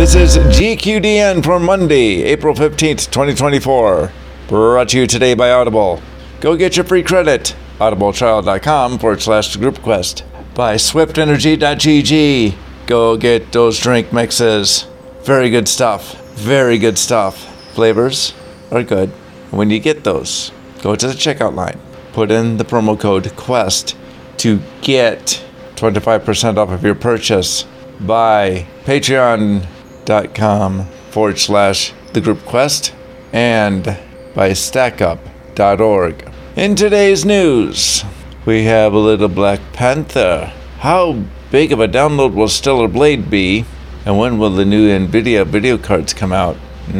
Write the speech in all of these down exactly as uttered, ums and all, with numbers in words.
This is G Q D N for Monday, April fifteenth, twenty twenty-four. Brought to you today by Audible. Go get your free credit. audibletrial.com forward slash group quest. By swift energy dot g g. Go get those drink mixes. Very good stuff. Very good stuff. Flavors are good. When you get those, go to the checkout line. Put in the promo code QUEST to get twenty-five percent off of your purchase. By patreon.com forward slash the group quest and by stackup dot org. In today's news, we have a little Black Panther. How big of a download will Stellar Blade be? And when will the new NVIDIA video cards come out?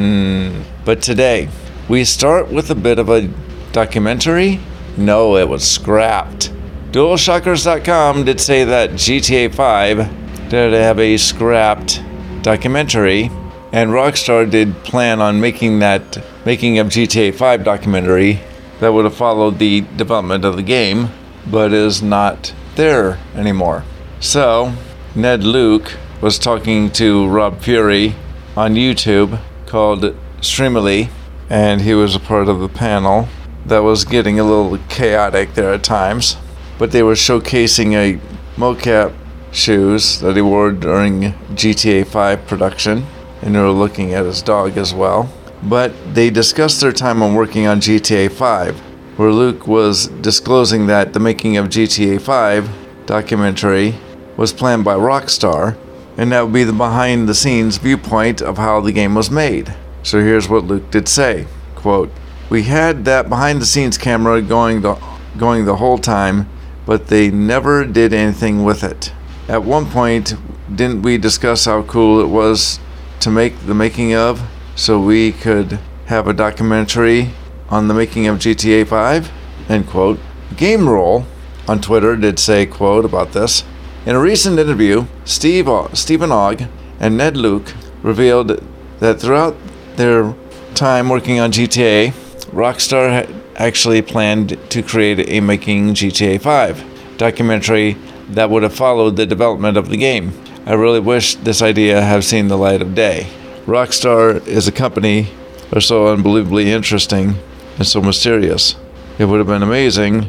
Mm. But today, we start with a bit of a documentary. No, it was scrapped. dual shockers dot com did say that G T A five did have a scrapped documentary, and Rockstar did plan on making that making of G T A five documentary that would have followed the development of the game, but is not there anymore. So, Ned Luke was talking to Rob Fury on YouTube called Streamily, and he was a part of the panel that was getting a little chaotic there at times, but they were showcasing a mocap shoes that he wore during G T A five production, and they were looking at his dog as well. But they discussed their time on working on G T A five, where Luke was disclosing that the making of G T A five documentary was planned by Rockstar, and that would be the behind-the-scenes viewpoint of how the game was made. So here's what Luke did say, quote, "We had that behind-the-scenes camera going the, going the whole time, but they never did anything with it. At one point, didn't we discuss how cool it was to make the making of, so we could have a documentary on the making of G T A five? End quote. Game Roll on Twitter did say, quote, about this. In a recent interview, Steve, Stephen Ogg and Ned Luke revealed that throughout their time working on G T A, Rockstar had actually planned to create a making G T A five documentary that would have followed the development of the game. I really wish this idea had seen the light of day. Rockstar is a company that are so unbelievably interesting and so mysterious. It would have been amazing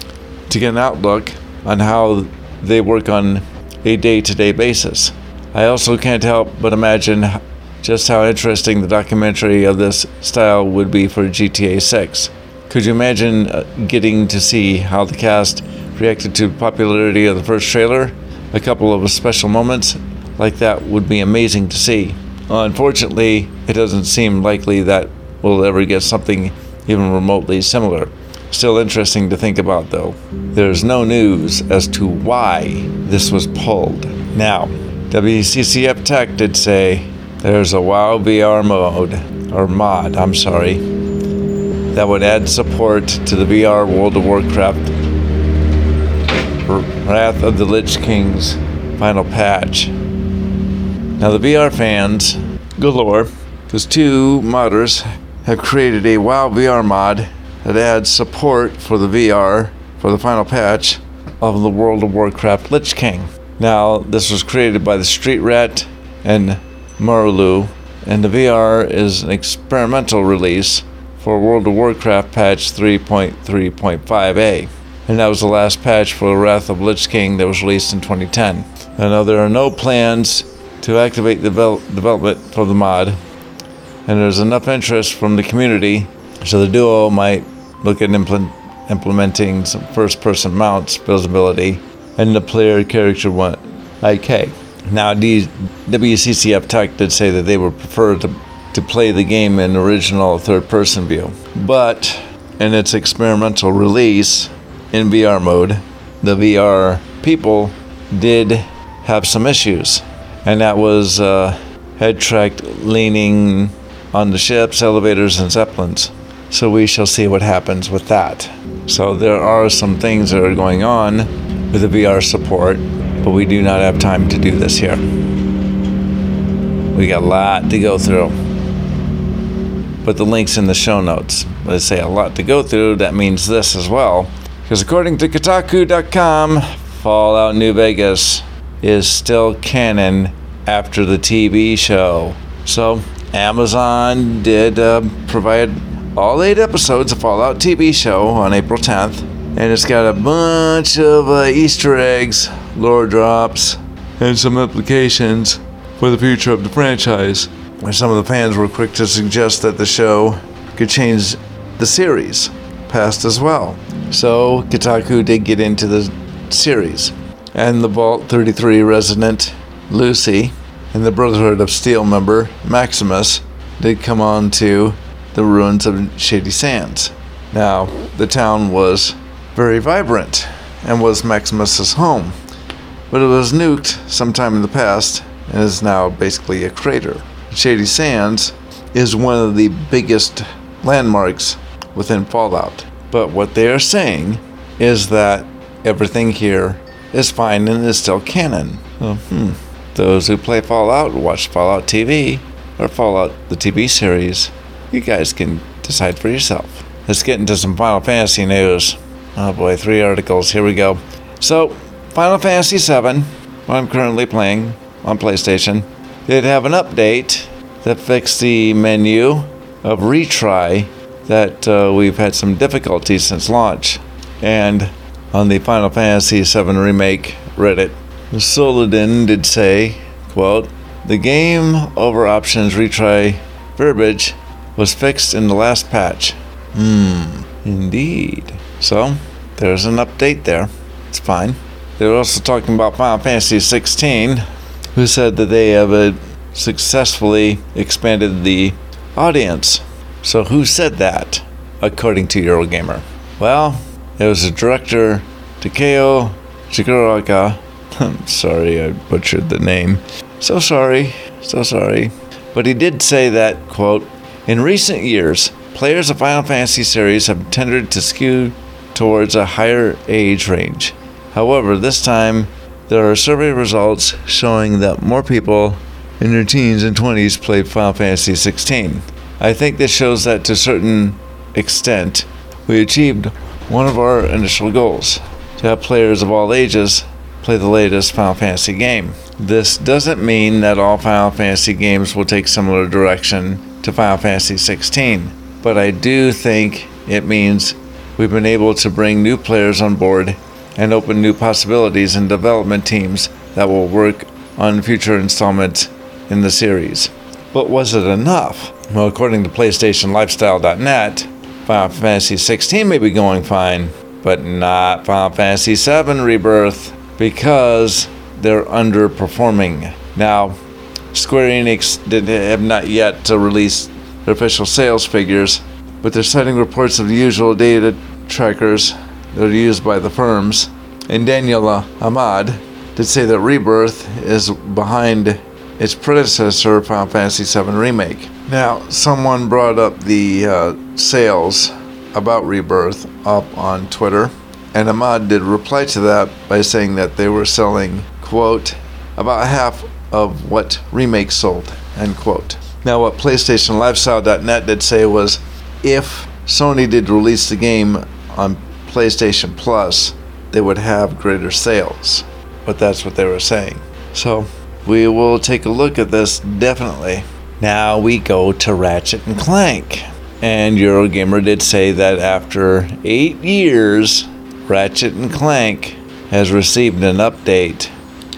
to get an outlook on how they work on a day-to-day basis. I also can't help but imagine just how interesting the documentary of this style would be for G T A six. Could you imagine getting to see how the cast reacted to the popularity of the first trailer? A couple of special moments like that would be amazing to see. Unfortunately, it doesn't seem likely that we'll ever get something even remotely similar. Still interesting to think about, though. There's no news as to why this was pulled. Now, W C C F Tech did say there's a WoW V R mode, or mod, I'm sorry, that would add support to the V R World of Warcraft Wrath of the Lich King's final patch. Now the V R fans galore, because two modders have created a WoW V R mod that adds support for the V R for the final patch of the World of Warcraft Lich King. Now this was created by the Street Rat and Marulu, and the V R is an experimental release for World of Warcraft patch three point three point five A. And that was the last patch for Wrath of Lich King that was released in twenty ten. I know there are no plans to activate the devel- development for the mod, and there's enough interest from the community so the duo might look at implement- implementing some first-person mounts visibility and the player character one I K. Now, W C C F Tech did say that they would prefer to, to play the game in original third-person view, but in its experimental release in V R mode, the V R people did have some issues, and that was uh, head tracked leaning on the ships, elevators, and zeppelins. So we shall see what happens with that. So there are some things that are going on with the V R support, but we do not have time to do this here. We got a lot to go through. Put the links in the show notes. When I say a lot to go through, that means this as well. Because according to Kotaku dot com, Fallout New Vegas is still canon after the T V show. So Amazon did uh, provide all eight episodes of Fallout T V show on April tenth, and it's got a bunch of uh, Easter eggs, lore drops, and some implications for the future of the franchise. Some of the fans were quick to suggest that the show could change the series past as well. So Kotaku did get into the series, and the Vault thirty-three resident Lucy and the Brotherhood of Steel member Maximus did come on to the ruins of Shady Sands. Now, the town was very vibrant and was Maximus's home, but it was nuked sometime in the past and is now basically a crater. Shady Sands is one of the biggest landmarks within Fallout, but what they are saying is that everything here is fine and is still canon. So, hmm. Those who play Fallout, watch Fallout T V, or Fallout the T V series, you guys can decide for yourself. Let's get into some Final Fantasy news. Oh boy, three articles, here we go. So, Final Fantasy seven, what I'm currently playing on PlayStation, did have an update that fixed the menu of retry that uh, we've had some difficulties since launch. And on the Final Fantasy seven Remake Reddit, Soladin did say, quote, "The game over options retry verbiage was fixed in the last patch." Hmm, indeed. So, there's an update there. It's fine. They were also talking about Final Fantasy sixteen, who said that they have uh, successfully expanded the audience. So who said that, according to Eurogamer? Well, it was the director, Takeo Chiguraka. I'm sorry, I butchered the name. So sorry, so sorry. But he did say that, quote, "In recent years, players of Final Fantasy series have tended to skew towards a higher age range. However, this time, there are survey results showing that more people in their teens and twenties played Final Fantasy sixteen. I think this shows that to a certain extent, we achieved one of our initial goals, to have players of all ages play the latest Final Fantasy game. This doesn't mean that all Final Fantasy games will take similar direction to Final Fantasy sixteen, but I do think it means we've been able to bring new players on board and open new possibilities in development teams that will work on future installments in the series." But was it enough? Well, according to PlayStation Lifestyle dot net, Final Fantasy sixteen may be going fine, but not Final Fantasy seven Rebirth, because they're underperforming. Now, Square Enix did have not yet to release their official sales figures, but they're citing reports of the usual data trackers that are used by the firms. And Daniela Ahmad did say that Rebirth is behind its predecessor, Final Fantasy seven Remake. Now, someone brought up the uh, sales about Rebirth up on Twitter, and Ahmad did reply to that by saying that they were selling, quote, "about half of what Remake sold," end quote. Now, what PlayStation Lifestyle dot net did say was, if Sony did release the game on PlayStation Plus, they would have greater sales. But that's what they were saying. So, we will take a look at this, definitely. Now we go to Ratchet and Clank. And Eurogamer did say that after eight years, Ratchet and Clank has received an update.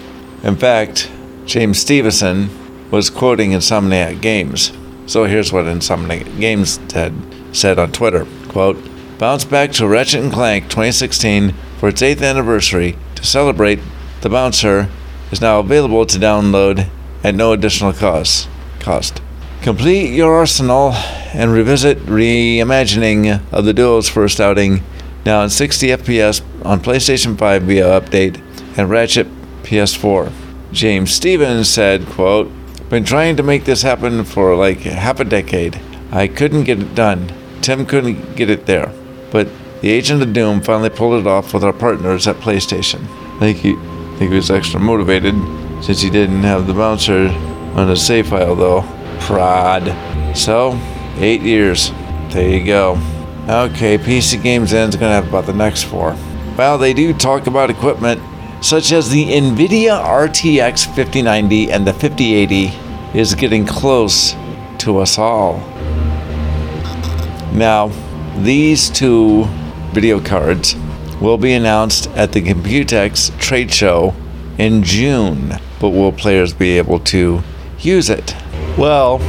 In fact, James Stevenson was quoting Insomniac Games. So here's what Insomniac Games had said on Twitter, quote, "Bounce back to Ratchet and Clank twenty sixteen for its eighth anniversary. To celebrate, the Bouncer is now available to download at no additional cost. cost. Complete your arsenal and revisit reimagining of the duo's first outing, now in sixty F P S on PlayStation five via update and Ratchet P S four. James Stevens said, quote, "Been trying to make this happen for like half a decade. I couldn't get it done. Tim couldn't get it there. But the Agent of Doom finally pulled it off with our partners at PlayStation." I think he, I think he was extra motivated since he didn't have the Bouncer on his save file though. Prod. So, eight years. There you go. Okay, P C Games End's gonna have about the next four. Well, they do talk about equipment such as the NVIDIA R T X fifty ninety and the fifty eighty, is getting close to us all. Now, these two video cards will be announced at the Computex trade show in June, but will players be able to use it? Well,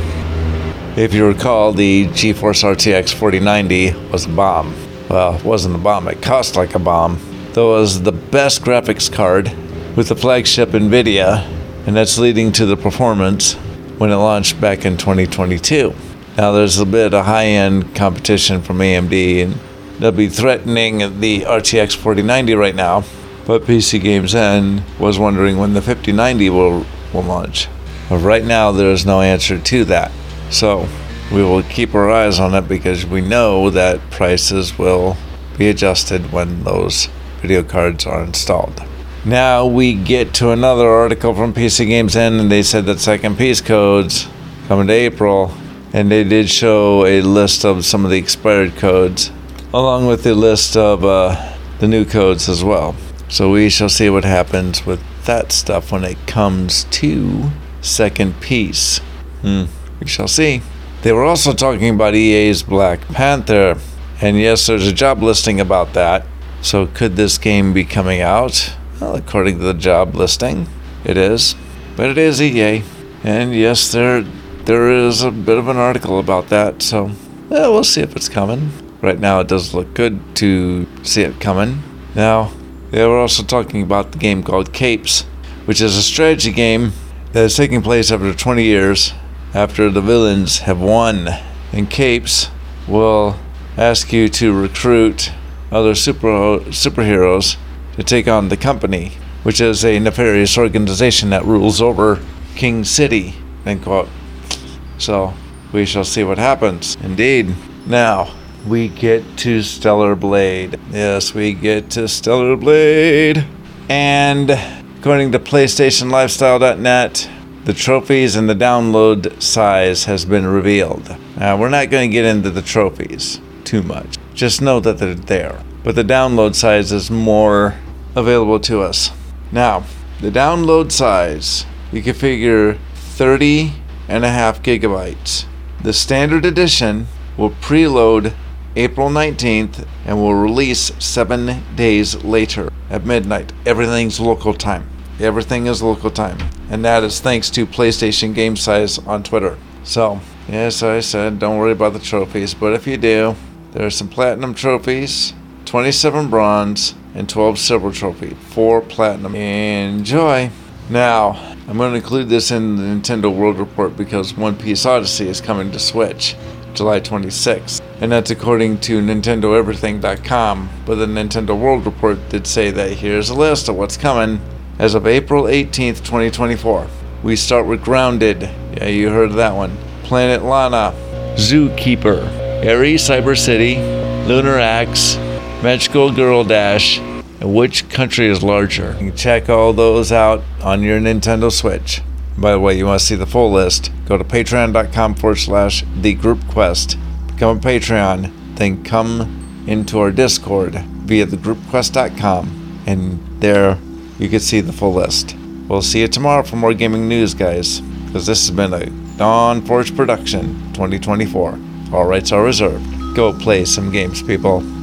if you recall, the GeForce R T X forty ninety was a bomb. Well, it wasn't a bomb, it cost like a bomb. Though it was the best graphics card with the flagship NVIDIA, and that's leading to the performance when it launched back in twenty twenty-two. Now there's a bit of high-end competition from A M D, and they'll be threatening the R T X forty ninety right now, but P C Games N was wondering when the fifty ninety will, will launch. But right now there is no answer to that. So we will keep our eyes on it because we know that prices will be adjusted when those video cards are installed. Now we get to another article from P C Games N, and they said that second piece codes coming to April, and they did show a list of some of the expired codes along with the list of uh, the new codes as well. So we shall see what happens with that stuff when it comes to second piece. Hmm. We shall see. They were also talking about E A's Black Panther, and yes, there's a job listing about that. So could this game be coming out? Well, according to the job listing, it is. But it is E A. And yes, there there is a bit of an article about that, so well, we'll see if it's coming. Right now it does look good to see it coming. Now, they were also talking about the game called Capes, which is a strategy game that is taking place after twenty years after the villains have won. And Capes will ask you to recruit other super superheroes to take on the Company, which is a nefarious organization that rules over King City, end quote. So we shall see what happens. Indeed. Now we get to Stellar Blade. Yes, we get to Stellar Blade. And according to PlayStation Lifestyle dot net, the trophies and the download size has been revealed. Now, we're not going to get into the trophies too much. Just know that they're there. But the download size is more available to us. Now, the download size, you can figure thirty and a half gigabytes. The standard edition will preload April nineteenth and will release seven days later at midnight. Everything's local time. Everything is local time. And that is thanks to PlayStation Game Size on Twitter. So, yes, I said don't worry about the trophies, but if you do, there are some platinum trophies, twenty-seven bronze, and twelve silver trophies. Four platinum. Enjoy. Now, I'm going to include this in the Nintendo World Report because One Piece Odyssey is coming to Switch July twenty-sixth. And that's according to Nintendo Everything dot com. But the Nintendo World Report did say that here's a list of what's coming as of April eighteenth, twenty twenty-four. We start with Grounded. Yeah, you heard that one. Planet Lana. Zookeeper. Airy Cyber City. Lunar Axe. Magical Girl Dash. And Which Country is Larger? You can check all those out on your Nintendo Switch. By the way, you want to see the full list, go to patreon.com forward slash the group quest. Become a Patreon, then come into our Discord via the group quest dot com, and there you can see the full list. We'll see you tomorrow for more gaming news, guys, because this has been a Dawn Forge production twenty twenty-four. All rights are reserved. Go play some games, people.